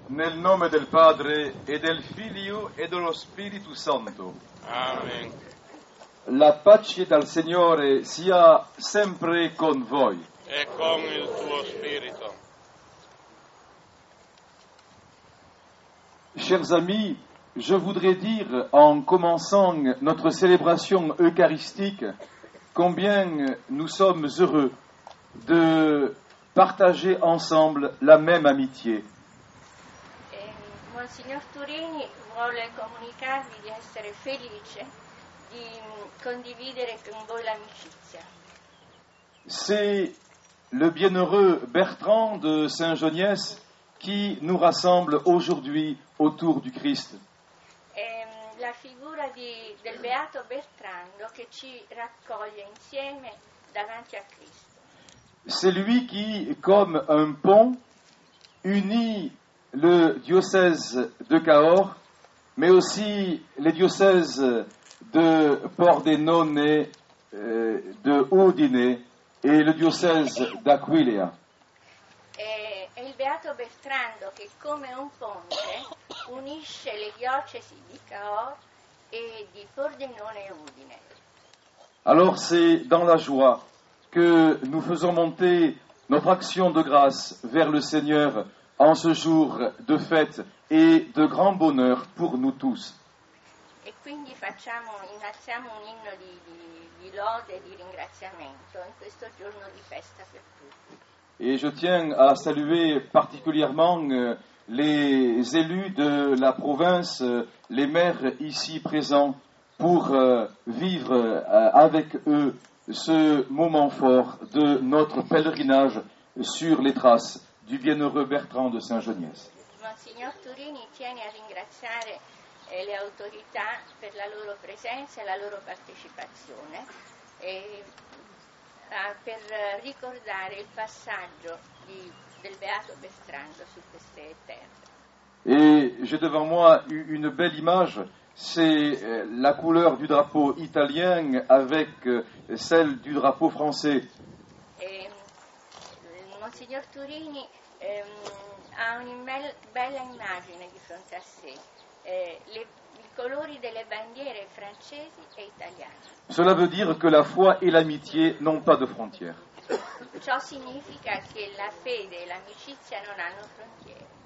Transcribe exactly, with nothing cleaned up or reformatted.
Nel nome del Padre e del Figlio e dello Spirito Santo. Amen. La pace dal Signore sia sempre con voi. E con il tuo spirito. Chers amis, je voudrais dire en commençant notre célébration eucharistique combien nous sommes heureux de partager ensemble la même amitié. Monsignor Turini vuole comunicarvi di essere felice di condividere con voi l'amicizia. C'est le bienheureux Bertrand de Saint-Geniès qui nous rassemble aujourd'hui autour du Christ. È la figura di, del beato Bertrando che ci raccoglie insieme davanti a Cristo. C'est lui qui, comme un pont, unit le diocèse de Cahors, mais aussi les diocèses de Pordenone, euh, de Udine et le diocèse d'Aquileia. È, è il beato Bertrando che come un ponte unisce le diocesi di Cahors e di Pordenone e Udine. Alors c'est dans la joie que nous faisons monter notre action de grâce vers le Seigneur en ce jour de fête et de grand bonheur pour nous tous. E quindi facciamo, innalziamo un inno di, di, di lode e di ringraziamento in questo giorno di festa per tutti. Et je tiens à saluer particulièrement euh, les élus de la province, euh, les maires ici présents, pour euh, vivre euh, avec eux ce moment fort de notre pèlerinage sur les traces du bienheureux Bertrand de Saint-Geniès. Monsignor Turini tiene a ringraziare eh, le autorità per la loro presenza e la loro partecipazione e a, per ricordare il passaggio di, del beato Bertrando su queste terre. Et j'ai devant moi une belle image, c'est la couleur du drapeau italien avec celle du drapeau français. E, Monsignor Turini ehm, ha una bel, bella immagine di fronte a sé, eh, le, i colori delle bandiere francesi e italiane. Cela veut dire que la foi et l'amitié n'ont pas de frontières. Ciò significa che la fede e l'amicizia non hanno frontiere.